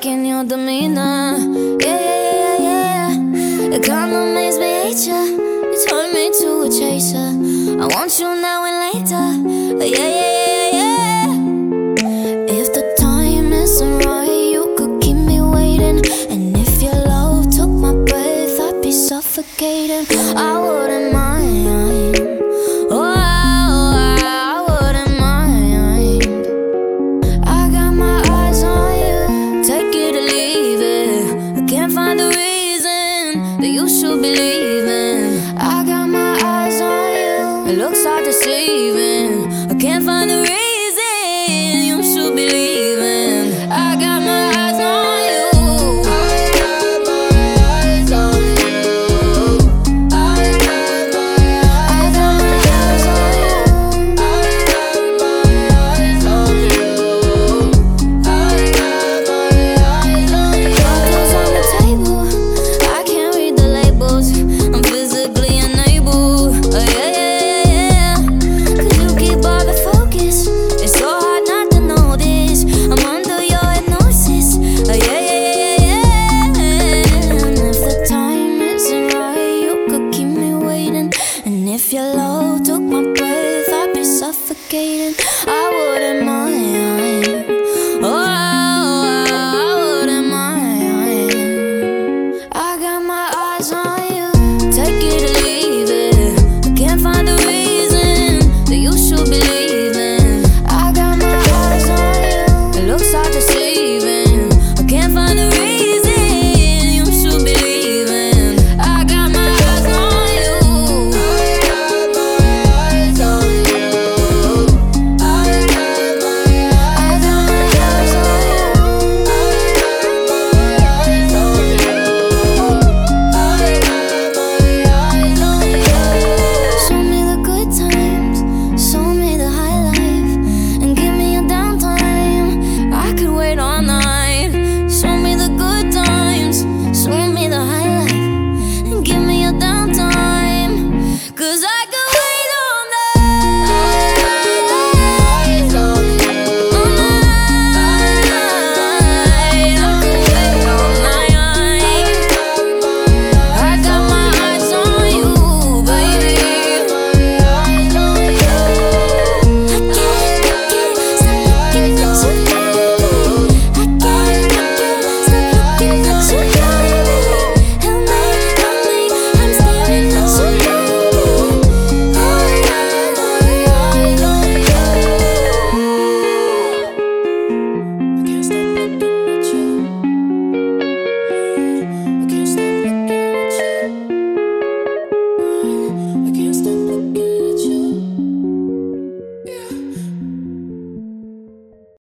liking your demeanor. Yeah, yeah, yeah, yeah. It kinda makes me hate ya. You turned me to a chaser. I want you now and later. Yeah, yeah, yeah, yeah. If the time isn't right, you could keep me waiting. And if your love took my breath, I'd be suffocating. I wouldn't mind. Oh, I wouldn't mind. I got my eyes on you. Take it or leave it. I can't find a reason that you should be leaving. I got my eyes on you. It looks so deceiving. I can't find a reason you should be leaving. I got my eyes on you. I got my eyes on you. I got my eyes on you. I got my eyes on you. I got my eyes on you. Cards on the table, I can't read the labels. I'm physically unable. Yeah, yeah, yeah. 'Cause you keep all the focus. It's so hard not to notice. I'm under your hypnosis. Yeah, yeah, yeah, yeah. And if the time isn't right, you could keep me waiting. And if your love took my breath, I'd be suffocating. I wouldn't mind. Oh, I wouldn't mind. I got my eyes on you. Take it or leave it. I can't find a reason that you should be leaving. I got my eyes on you. It looks so deceiving. I can't find a reason you should be leaving. I got my eyes on you. I got my eyes on you. I got my eyes on you. I got my eyes on you. I got my eyes on you. Show me the good times, show me the high life, and give me a downtime. I could wait all night. Show me the good times, show me the high life, and give me a downtime. 'Cause I could wait all night. I got my eyes on you. All night. I could wait all night. I got my eyes on you, baby. I can't stop looking at you, baby. I can't stop looking at you, baby. Help me, I'm staring at you, baby. I got my eyes on you. I can't stop looking at you. I can't stop looking at you. I can't stop.